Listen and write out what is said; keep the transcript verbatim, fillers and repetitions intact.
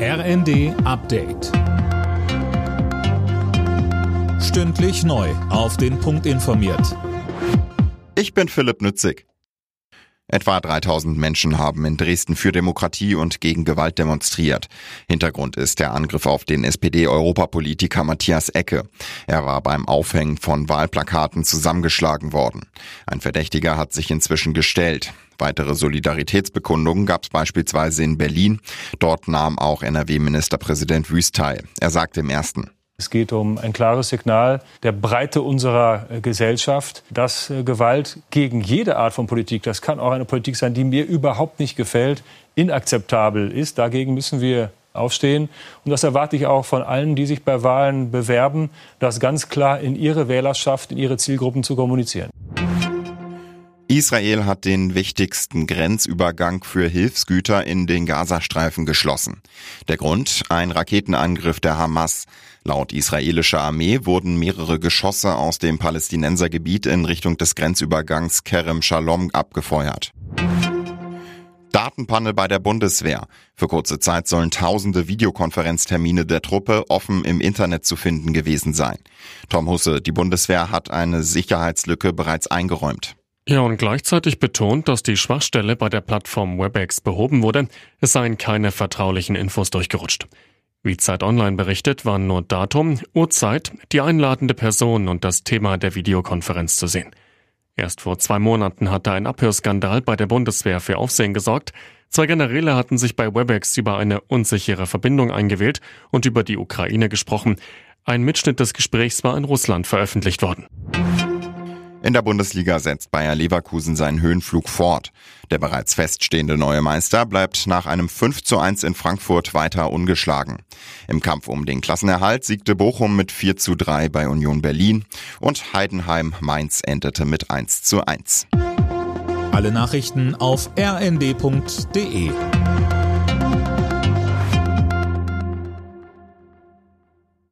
R N D Update. Stündlich neu auf den Punkt informiert. Ich bin Philipp Nützig. Etwa dreitausend Menschen haben in Dresden für Demokratie und gegen Gewalt demonstriert. Hintergrund ist der Angriff auf den S P D-Europapolitiker Matthias Ecke. Er war beim Aufhängen von Wahlplakaten zusammengeschlagen worden. Ein Verdächtiger hat sich inzwischen gestellt. Weitere Solidaritätsbekundungen gab es beispielsweise in Berlin. Dort nahm auch N R W-Ministerpräsident Wüst teil. Er sagte im ersten: Es geht um ein klares Signal der Breite unserer Gesellschaft, dass Gewalt gegen jede Art von Politik, das kann auch eine Politik sein, die mir überhaupt nicht gefällt, inakzeptabel ist. Dagegen müssen wir aufstehen. Und das erwarte ich auch von allen, die sich bei Wahlen bewerben, das ganz klar in ihre Wählerschaft, in ihre Zielgruppen zu kommunizieren. Israel hat den wichtigsten Grenzübergang für Hilfsgüter in den Gazastreifen geschlossen. Der Grund? Ein Raketenangriff der Hamas. Laut israelischer Armee wurden mehrere Geschosse aus dem Palästinensergebiet in Richtung des Grenzübergangs Kerem Shalom abgefeuert. Datenpanne bei der Bundeswehr. Für kurze Zeit sollen tausende Videokonferenztermine der Truppe offen im Internet zu finden gewesen sein. Tom Husse, die Bundeswehr hat eine Sicherheitslücke bereits eingeräumt. Ja, und gleichzeitig betont, dass die Schwachstelle bei der Plattform Webex behoben wurde. Es seien keine vertraulichen Infos durchgerutscht. Wie Zeit Online berichtet, waren nur Datum, Uhrzeit, die einladende Person und das Thema der Videokonferenz zu sehen. Erst vor zwei Monaten hatte ein Abhörskandal bei der Bundeswehr für Aufsehen gesorgt. Zwei Generäle hatten sich bei Webex über eine unsichere Verbindung eingewählt und über die Ukraine gesprochen. Ein Mitschnitt des Gesprächs war in Russland veröffentlicht worden. In der Bundesliga setzt Bayer Leverkusen seinen Höhenflug fort. Der bereits feststehende neue Meister bleibt nach einem fünf zu eins in Frankfurt weiter ungeschlagen. Im Kampf um den Klassenerhalt siegte Bochum mit vier zu drei bei Union Berlin und Heidenheim-Mainz endete mit eins zu eins. Alle Nachrichten auf r n d punkt d e.